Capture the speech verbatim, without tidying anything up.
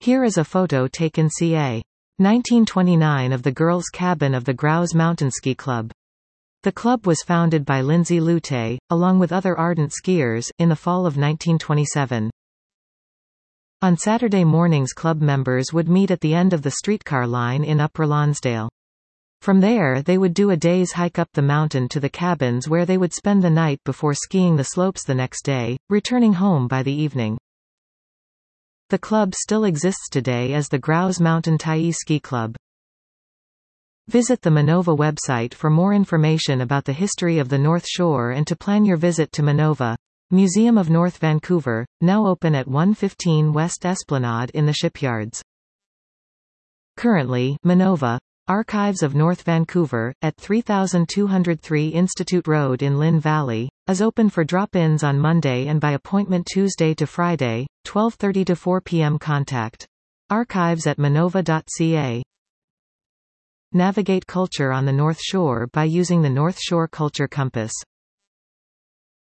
Here is a photo taken ca. nineteen twenty-nine of the girls' cabin of the Grouse Mountain Ski Club. The club was founded by Lindsay Lute, along with other ardent skiers, in the fall of nineteen twenty-seven. On Saturday mornings club members would meet at the end of the streetcar line in Upper Lonsdale. From there they would do a day's hike up the mountain to the cabins where they would spend the night before skiing the slopes the next day, returning home by the evening. The club still exists today as the Grouse Mountain Tyee Ski Club. Visit the Minova website for more information about the history of the North Shore and to plan your visit to Minova. Museum of North Vancouver, now open at one fifteen West Esplanade in the Shipyards. Currently, Minova, Archives of North Vancouver, at three thousand two hundred three Institute Road in Lynn Valley, is open for drop-ins on Monday and by appointment Tuesday to Friday, twelve thirty to four p m Contact archives at minova dot c a. Navigate culture on the North Shore by using the North Shore Culture Compass.